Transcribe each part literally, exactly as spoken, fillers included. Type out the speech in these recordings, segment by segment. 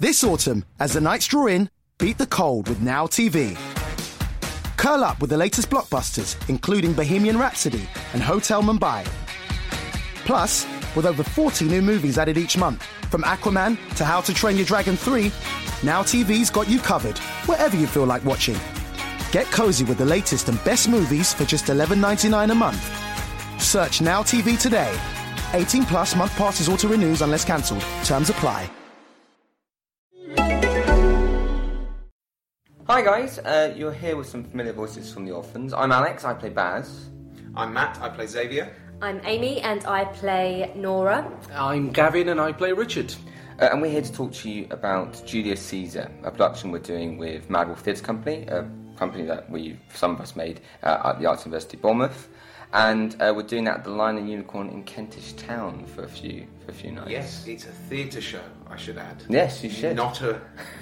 This autumn, as the nights draw in, beat the cold with Now T V. Curl up with the latest blockbusters, including Bohemian Rhapsody and Hotel Mumbai. Plus, with over forty new movies added each month, from Aquaman to How to Train Your Dragon three, Now T V's got you covered, wherever you feel like watching. Get cozy with the latest and best movies for just eleven ninety-nine a month. Search Now T V today. eighteen plus month passes auto renews unless cancelled. Terms apply. Hi guys, uh, you're here with some familiar voices from The Orphans. I'm Alex, I play Baz. I'm Matt, I play Xavier. I'm Amy and I play Nora. I'm Gavin and I play Richard. Uh, and we're here to talk to you about Julius Caesar, a production we're doing with Mad Wolf Theatre Company, a company that we, some of us, made uh, at the Arts University Bournemouth. And uh, we're doing that at the Lion and Unicorn in Kentish Town for a few for a few nights. Yes, it's a theatre show, I should add. Yes, you should. Not a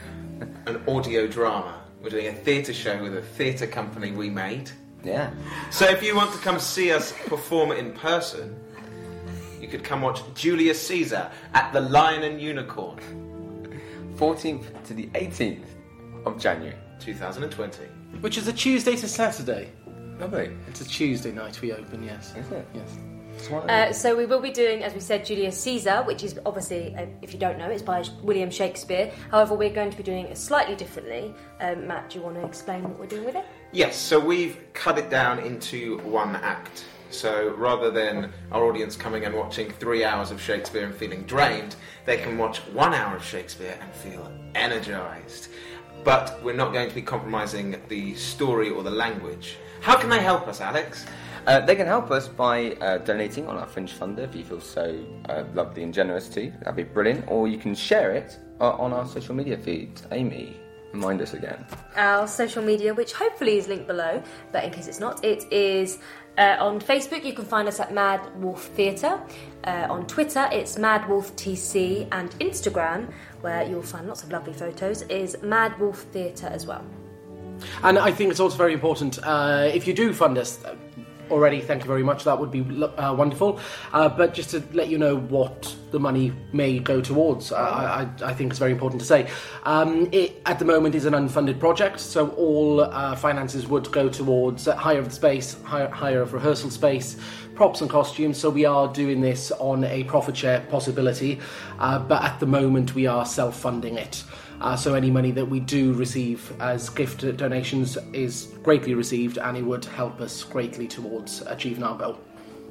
an audio drama. We're doing a theatre show with a theatre company we made. Yeah. So if you want to come see us perform in person, you could come watch Julius Caesar at the Lion and Unicorn. fourteenth to the eighteenth of January. twenty twenty. Which is a Tuesday to Saturday. Lovely. It's a Tuesday night we open, yes. Is it? Yes. Uh, so we will be doing, as we said, Julius Caesar, which is obviously, uh, if you don't know, it's by William Shakespeare. However, we're going to be doing it slightly differently. Um, Matt, do you want to explain what we're doing with it? Yes, so we've cut it down into one act. So rather than our audience coming and watching three hours of Shakespeare and feeling drained, they can watch one hour of Shakespeare and feel energised. But we're not going to be compromising the story or the language. How can they help us, Alex? Uh, they can help us by uh, donating on our Fringe Funder if you feel so uh, lovely and generous to. That'd be brilliant. Or you can share it uh, on our social media feeds. Amy, remind us again. Our social media, which hopefully is linked below, but in case it's not, it is uh, on Facebook. You can find us at Mad Wolf Theatre. Uh, on Twitter, it's Mad Wolf T C, and Instagram, where you'll find lots of lovely photos, is Mad Wolf Theatre as well. And I think it's also very important, uh, if you do fund us already, thank you very much, that would be uh, wonderful. Uh, but just to let you know what the money may go towards, uh, I, I think it's very important to say. Um, it, at the moment, is an unfunded project, so all uh, finances would go towards uh, hire of the space, hire, hire of rehearsal space, props and costumes, so we are doing this on a profit share possibility, uh, but at the moment we are self-funding it. Uh, so any money that we do receive as gift donations is greatly received, and it would help us greatly towards achieving our goal.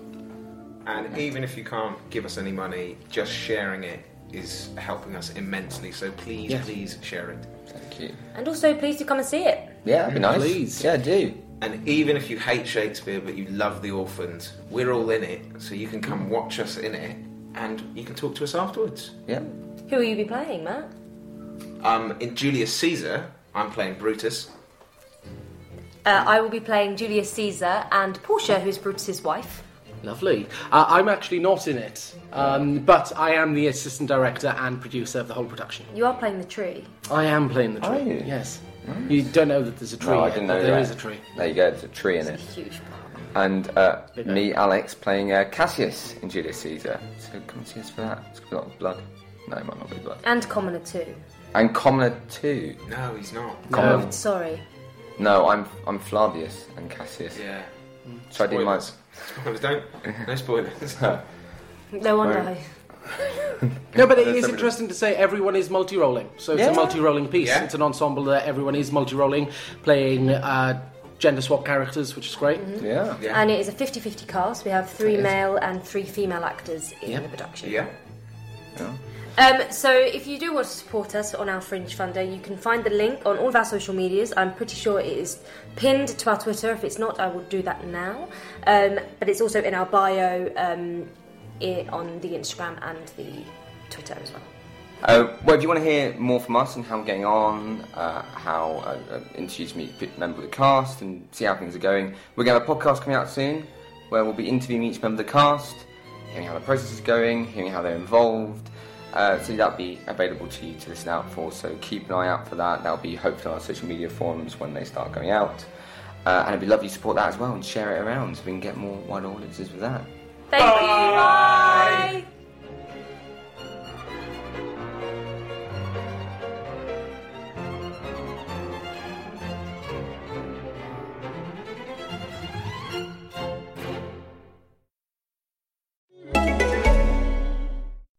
And even if you can't give us any money, just sharing it is helping us immensely. So please, yes. please share it. Thank you. And also, please do come and see it. Yeah, that'd be nice. Please. Yeah, do. And even if you hate Shakespeare but you love The Orphans, we're all in it, so you can come watch us in it, and you can talk to us afterwards. Yeah. Who will you be playing, Matt? Um, in Julius Caesar, I'm playing Brutus. Uh, I will be playing Julius Caesar and Portia, who is Brutus's wife. Lovely. Uh, I'm actually not in it, um, but I am the assistant director and producer of the whole production. You are playing the tree. I am playing the tree. Are you? Yes. Nice. You don't know that there's a tree. No, I yet, didn't but know there that. is a tree. There you go, there's a tree in It's it. a huge part. And uh, Big me, Alex, playing uh, Cassius in Julius Caesar. So come and see us for that. It's got a lot of blood. No, it might not be blood. And Commoner too. And Commoner too. No, he's not. Commoner. No. Sorry. No, I'm I'm Flavius and Cassius. Yeah. So I did my... Spoilers. Spoilers, don't. No spoilers. No one Right. knows. No, but it There's is somebody- interesting to say everyone is multi-rolling. So it's Yeah. a multi-rolling piece. Yeah. It's an ensemble that everyone is multi-rolling, playing uh, gender swap characters, which is great. Yeah. Yeah. And it is a fifty-fifty cast. We have three It is. male and three female actors in Yeah. the production. Yeah. Yeah. Um, so if you do want to support us on our Fringe Funder, you can find the link on all of our social medias. I'm pretty sure it is pinned to our Twitter. If it's not, I will do that now. Um, but it's also in our bio um, i on the Instagram and the Twitter as well. Uh, well, if you want to hear more from us and how we're getting on, uh, how uh, uh, interviews meet a member of the cast and see how things are going, we're going to have a podcast coming out soon where we'll be interviewing each member of the cast, hearing how the process is going, hearing how they're involved. Uh, so that'll be available to you to listen out for, so keep an eye out for that. That'll be hopefully on our social media forums when they start going out. Uh, and it'd be lovely to support that as well and share it around so we can get more wider audiences with that. Thank you. Bye.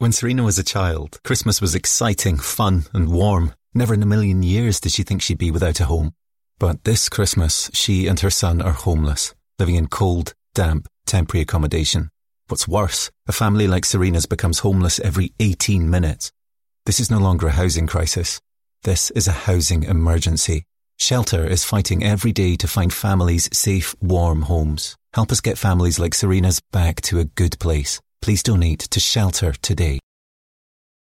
When Serena was a child, Christmas was exciting, fun and warm. Never in a million years did she think she'd be without a home. But this Christmas, she and her son are homeless, living in cold, damp, temporary accommodation. What's worse, a family like Serena's becomes homeless every eighteen minutes. This is no longer a housing crisis. This is a housing emergency. Shelter is fighting every day to find families safe, warm homes. Help us get families like Serena's back to a good place. Please donate to Shelter today.